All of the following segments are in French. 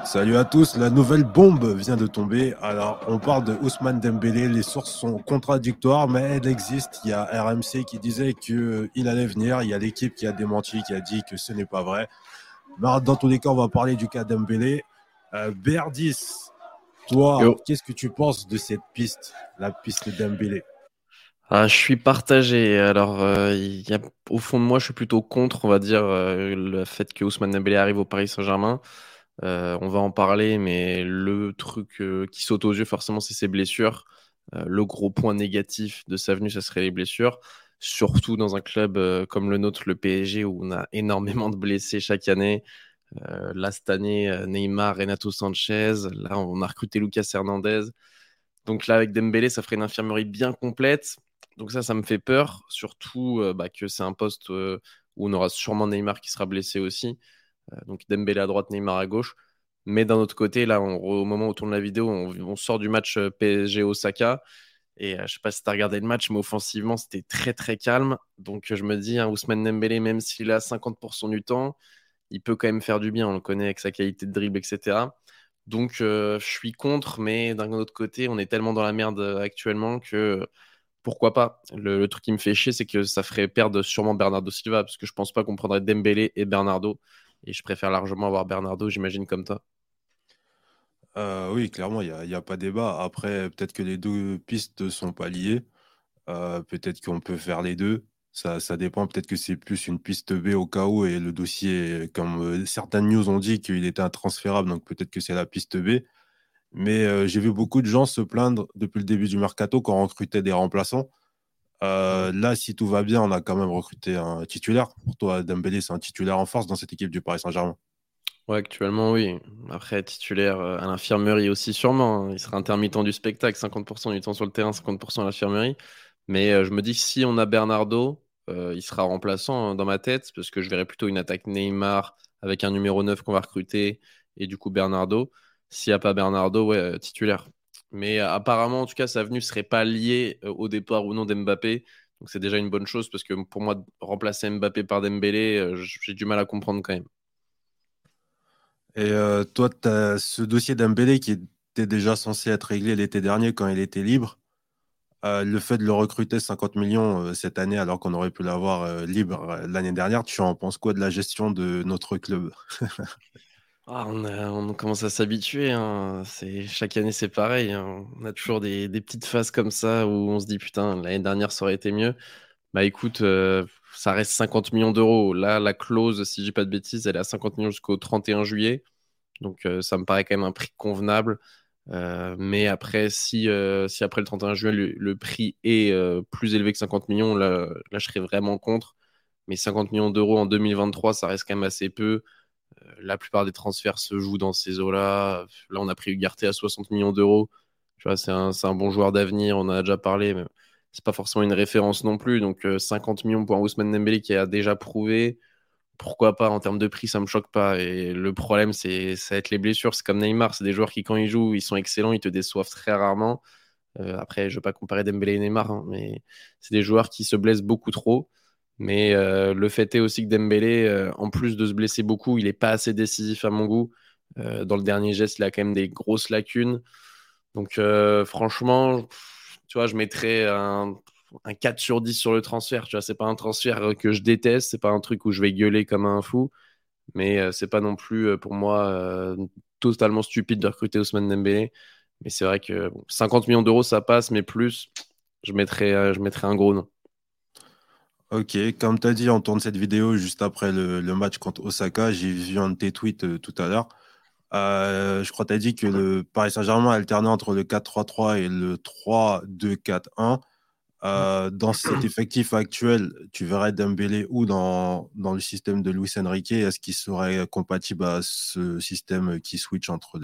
Salut à tous, la nouvelle bombe vient de tomber. Alors, on parle de Ousmane Dembélé, les sources sont contradictoires, mais elles existent. Il y a RMC qui disait qu'il allait venir, il y a l'équipe qui a démenti, qui a dit que ce n'est pas vrai. Mais dans tous les cas, on va parler du cas Dembélé. Berdis, toi, Yo. qu'est-ce que tu penses de cette piste, la piste Dembélé? Je suis partagé. Alors, au fond de moi, je suis plutôt contre, on va dire, le fait que Ousmane Dembélé arrive au Paris Saint-Germain. On va en parler, mais le truc qui saute aux yeux, forcément, c'est ses blessures. Le gros point négatif de sa venue, ça serait les blessures. Surtout dans un club comme le nôtre, le PSG, où on a énormément de blessés chaque année. Là, cette année, Neymar, Renato Sanchez. Là, on a recruté Lucas Hernandez. Donc là, avec Dembélé, ça ferait une infirmerie bien complète. Donc ça me fait peur, surtout que c'est un poste où on aura sûrement Neymar qui sera blessé aussi. Donc Dembélé à droite, Neymar à gauche. Mais d'un autre côté, là, au moment où on tourne la vidéo, on sort du match PSG Osaka. Et je sais pas si tu as regardé le match, mais offensivement, c'était très très calme. Donc je me dis, Ousmane Dembélé, même s'il a 50% du temps, il peut quand même faire du bien. On le connaît avec sa qualité de dribble, etc. Donc, je suis contre, mais d'un autre côté, on est tellement dans la merde actuellement que pourquoi pas. Le truc qui me fait chier, c'est que ça ferait perdre sûrement Bernardo Silva, parce que je pense pas qu'on prendrait Dembélé et Bernardo. Et je préfère largement avoir Bernardo, j'imagine, comme toi. Oui, clairement, il y a pas débat. Après, peut-être que les deux pistes ne sont pas liées. Peut-être qu'on peut faire les deux. Ça dépend. Peut-être que c'est plus une piste B au cas où et le dossier, comme certaines news ont dit qu'il était intransférable, donc peut-être que c'est la piste B. Mais j'ai vu beaucoup de gens se plaindre depuis le début du mercato quand on recrutait des remplaçants. Mhm. Là, si tout va bien, on a quand même recruté un titulaire. Pour toi, Dembélé, c'est un titulaire en force dans cette équipe du Paris Saint-Germain. Ouais, actuellement, oui. Après, titulaire à l'infirmerie aussi, sûrement, hein. Il sera intermittent du spectacle, 50% du temps sur le terrain, 50% à l'infirmerie. Mais je me dis que si on a Bernardo, il sera remplaçant, hein, dans ma tête, parce que je verrais plutôt une attaque Neymar avec un numéro 9 qu'on va recruter, et du coup Bernardo. S'il n'y a pas Bernardo, ouais, titulaire. Mais apparemment, en tout cas, sa venue ne serait pas liée au départ ou non d'Mbappé. Donc c'est déjà une bonne chose, parce que pour moi, remplacer Mbappé par Dembélé, j'ai du mal à comprendre quand même. Et toi, tu as ce dossier Dembélé qui était déjà censé être réglé l'été dernier quand il était libre. Le fait de le recruter 50 millions cette année alors qu'on aurait pu l'avoir libre l'année dernière, tu en penses quoi de la gestion de notre club? On commence à s'habituer, hein. Chaque année, c'est pareil, hein. On a toujours des petites phases comme ça où on se dit, putain, l'année dernière, ça aurait été mieux. Bah écoute, ça reste 50 millions d'euros. Là, la clause, si je dis pas de bêtises, elle est à 50 millions jusqu'au 31 juillet. Donc, ça me paraît quand même un prix convenable. Mais après, si après le 31 juillet, le prix est plus élevé que 50 millions, là, je serais vraiment contre. Mais 50 millions d'euros en 2023, ça reste quand même assez peu. La plupart des transferts se jouent dans ces eaux-là. Là, on a pris Ugarte à 60 millions d'euros. Tu vois, c'est un bon joueur d'avenir, on en a déjà parlé, mais c'est pas forcément une référence non plus. Donc, 50 millions pour un Ousmane Dembélé qui a déjà prouvé, pourquoi pas en termes de prix, ça me choque pas. Et le problème, ça va être les blessures. C'est comme Neymar, c'est des joueurs qui, quand ils jouent, ils sont excellents, ils te déçoivent très rarement. Après, je veux pas comparer Dembélé et Neymar, hein, mais c'est des joueurs qui se blessent beaucoup trop. Mais le fait est aussi que Dembélé, en plus de se blesser beaucoup, il est pas assez décisif à mon goût. Dans le dernier geste, il a quand même des grosses lacunes. Donc franchement, tu vois, je mettrais un 4 sur 10 sur le transfert. Tu vois, c'est pas un transfert que je déteste, c'est pas un truc où je vais gueuler comme un fou, mais c'est pas non plus pour moi totalement stupide de recruter Ousmane Dembélé. Mais c'est vrai que bon, 50 millions d'euros, ça passe, mais plus, je mettrais un gros nom. Ok, comme tu as dit, on tourne cette vidéo juste après le match contre Osaka. J'ai vu un de tes tweets tout à l'heure. Je crois que tu as dit que le Paris Saint-Germain alternait entre le 4-3-3 et le 3-2-4-1. Dans cet effectif actuel, tu verrais Dembélé où dans le système de Luis Enrique? Est-ce qu'il serait compatible à ce système qui switch entre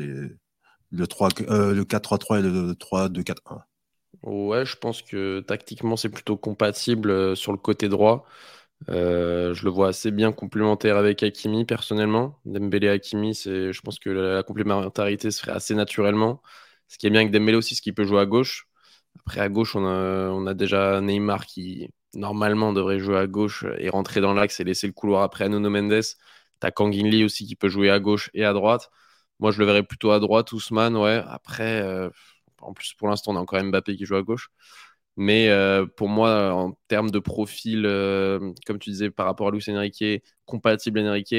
le 4-3-3 et le 3-2-4-1? Ouais, je pense que tactiquement, c'est plutôt compatible sur le côté droit. Je le vois assez bien complémentaire avec Hakimi, personnellement. Dembélé Hakimi, je pense que la complémentarité se ferait assez naturellement. Ce qui est bien avec Dembélé aussi, c'est qu'il peut jouer à gauche. Après, à gauche, on a déjà Neymar qui, normalement, devrait jouer à gauche et rentrer dans l'axe et laisser le couloir après à Nuno Mendes. T'as Kangin Lee aussi qui peut jouer à gauche et à droite. Moi, je le verrais plutôt à droite, Ousmane, ouais. Après, en plus, pour l'instant, on a encore Mbappé qui joue à gauche. Mais pour moi, en termes de profil, comme tu disais, par rapport à Luis Enrique, compatible Enrique,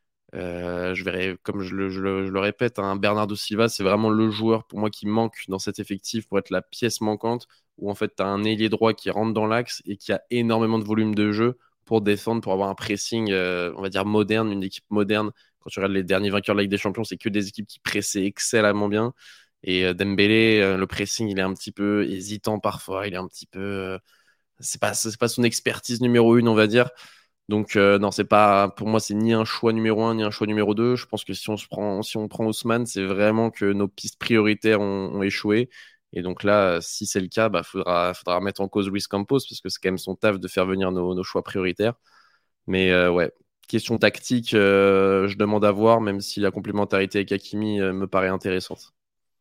je verrais, comme je le répète, un Bernardo Silva, c'est vraiment le joueur pour moi qui manque dans cet effectif pour être la pièce manquante, où en fait, tu as un ailier droit qui rentre dans l'axe et qui a énormément de volume de jeu pour défendre, pour avoir un pressing, on va dire, moderne, une équipe moderne. Quand tu regardes les derniers vainqueurs de la Ligue des Champions, c'est que des équipes qui pressaient excellemment bien. Et Dembélé, le pressing, il est un petit peu hésitant parfois, il est un petit peu... c'est pas son expertise numéro une, on va dire. Donc non, c'est pas pour moi c'est ni un choix numéro un ni un choix numéro 2. Je pense que si on prend Ousmane, c'est vraiment que nos pistes prioritaires ont échoué. Et donc là, si c'est le cas, bah faudra remettre en cause Luis Campos parce que c'est quand même son taf de faire venir nos choix prioritaires. Mais ouais, question tactique, je demande à voir, même si la complémentarité avec Hakimi me paraît intéressante.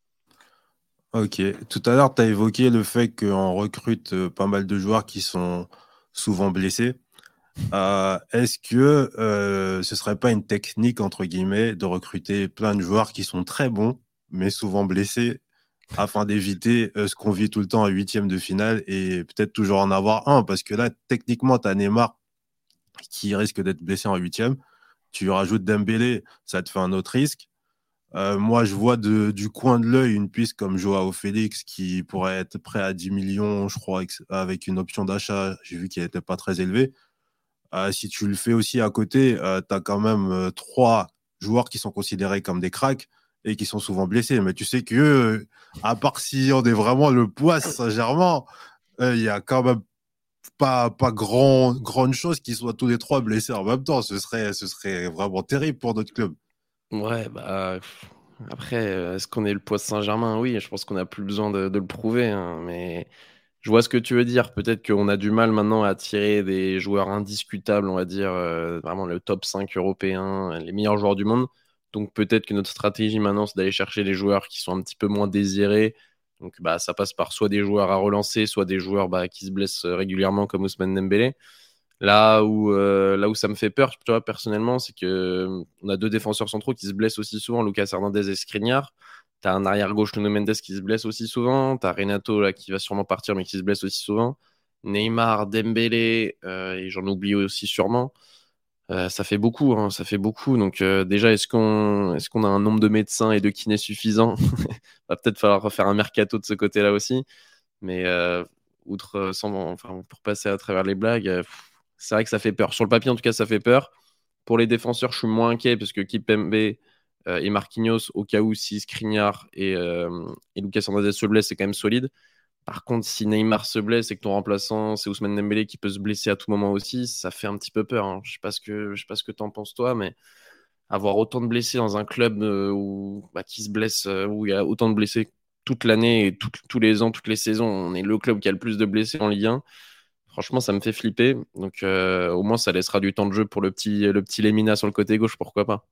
Ok. Tout à l'heure, tu as évoqué le fait qu'on recrute pas mal de joueurs qui sont souvent blessés. Est-ce que ce serait pas une technique, entre guillemets, de recruter plein de joueurs qui sont très bons, mais souvent blessés, afin d'éviter ce qu'on vit tout le temps à huitième de finale et peut-être toujours en avoir un, parce que là, techniquement, tu as Neymar qui risque d'être blessé en huitième. Tu rajoutes Dembélé, ça te fait un autre risque. Moi, je vois du coin de l'œil une piste comme Joao Félix qui pourrait être prêt à 10 millions, je crois, avec une option d'achat. J'ai vu qu'elle n'était pas très élevée. Si tu le fais aussi à côté, tu as quand même trois joueurs qui sont considérés comme des cracks et qui sont souvent blessés. Mais tu sais que, à part si on est vraiment le poids Saint-Germain, il y a quand même pas grande chose qu'ils soient tous les trois blessés en même temps. Ce serait vraiment terrible pour notre club. Ouais, bah après, est-ce qu'on est le poids de Saint-Germain? Oui, je pense qu'on n'a plus besoin de le prouver, hein, mais je vois ce que tu veux dire. Peut-être qu'on a du mal maintenant à attirer des joueurs indiscutables, on va dire, vraiment le top 5 européen, les meilleurs joueurs du monde. Donc peut-être que notre stratégie maintenant, c'est d'aller chercher les joueurs qui sont un petit peu moins désirés. Donc bah, ça passe par soit des joueurs à relancer, soit des joueurs bah, qui se blessent régulièrement comme Ousmane Dembélé. Là où ça me fait peur, tu vois, personnellement, c'est que on a deux défenseurs centraux qui se blessent aussi souvent, Lucas Hernandez et Skriniar. T'as un arrière-gauche, Nuno Mendes, qui se blesse aussi souvent. T'as Renato, là, qui va sûrement partir, mais qui se blesse aussi souvent. Neymar, Dembélé, et j'en oublie aussi sûrement. Ça fait beaucoup, hein, ça fait beaucoup. Donc déjà, est-ce qu'on a un nombre de médecins et de kinés suffisant? Va peut-être falloir refaire un mercato de ce côté-là aussi. Mais enfin, pour passer à travers les blagues, c'est vrai que ça fait peur. Sur le papier, en tout cas, ça fait peur. Pour les défenseurs, je suis moins inquiet parce que Kipembe et Marquinhos, au cas où si Skriniar et Lucas Hernandez se blessent, c'est quand même solide. Par contre, si Neymar se blesse et que ton remplaçant, c'est Ousmane Dembélé qui peut se blesser à tout moment aussi, ça fait un petit peu peur, hein. Je sais pas ce que t'en penses toi, mais avoir autant de blessés dans un club qui se blesse, où il y a autant de blessés toute l'année et tous les ans, toutes les saisons, on est le club qui a le plus de blessés en Ligue 1. Franchement, ça me fait flipper. Donc, au moins, ça laissera du temps de jeu pour le petit Lemina sur le côté gauche, pourquoi pas.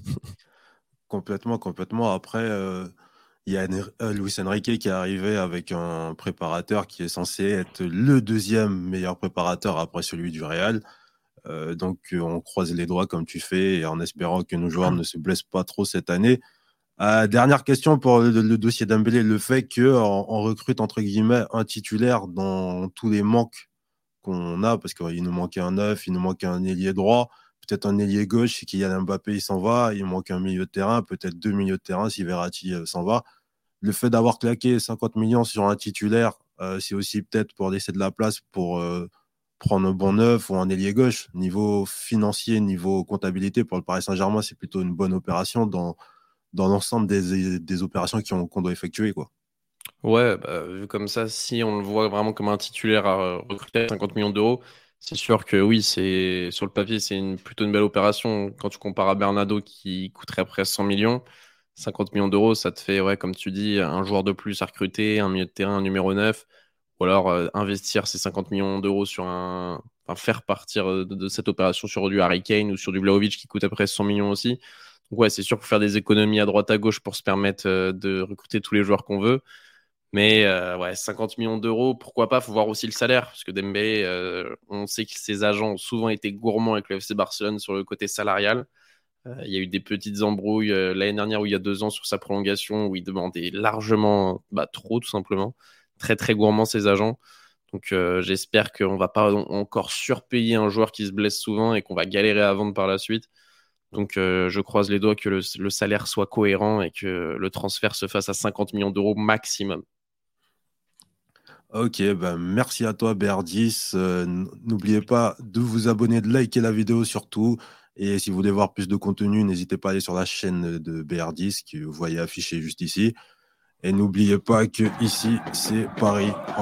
Complètement, complètement. Après, il y a Luis Enrique qui est arrivé avec un préparateur qui est censé être le deuxième meilleur préparateur après celui du Real. Donc, on croise les doigts comme tu fais et en espérant que nos joueurs ne se blessent pas trop cette année. Dernière question pour le dossier Dembélé, le fait qu'on recrute entre guillemets un titulaire dans tous les manques qu'on a, parce qu'il nous manquait un neuf, il nous manque un ailier droit, peut-être un ailier gauche, si Kylian Mbappé il s'en va, il manque un milieu de terrain, peut-être deux milieux de terrain si Verratti s'en va. Le fait d'avoir claqué 50 millions sur un titulaire, c'est aussi peut-être pour laisser de la place pour prendre un bon neuf ou un ailier gauche. Niveau financier, niveau comptabilité, pour le Paris Saint-Germain, c'est plutôt une bonne opération dans l'ensemble des opérations qu'on doit effectuer, quoi. Ouais, bah, vu comme ça, si on le voit vraiment comme un titulaire à recruter à 50 millions d'euros, c'est sûr que oui, sur le papier, c'est plutôt une belle opération. Quand tu compares à Bernardo qui coûterait presque 100 millions, 50 millions d'euros, ça te fait, ouais, comme tu dis, un joueur de plus à recruter, un milieu de terrain, un numéro 9, ou alors investir ces 50 millions d'euros enfin, faire partir de cette opération sur du Harry Kane ou sur du Vlahovic qui coûte à peu près 100 millions aussi. Donc ouais, c'est sûr pour faire des économies à droite à gauche pour se permettre de recruter tous les joueurs qu'on veut. Mais ouais, 50 millions d'euros, pourquoi pas? Faut voir aussi le salaire, parce que Dembélé, on sait que ses agents ont souvent été gourmands avec le FC Barcelone sur le côté salarial. Il y a eu des petites embrouilles l'année dernière ou il y a 2 ans sur sa prolongation où il demandait largement trop, tout simplement. Très, très gourmand, ses agents. Donc, j'espère qu'on ne va pas encore surpayer un joueur qui se blesse souvent et qu'on va galérer à vendre par la suite. Donc, je croise les doigts que le salaire soit cohérent et que le transfert se fasse à 50 millions d'euros maximum. Ok, ben merci à toi, BR10. N'oubliez pas de vous abonner, de liker la vidéo surtout. Et si vous voulez voir plus de contenu, n'hésitez pas à aller sur la chaîne de BR10 que vous voyez affichée juste ici. Et n'oubliez pas que ici, c'est Paris.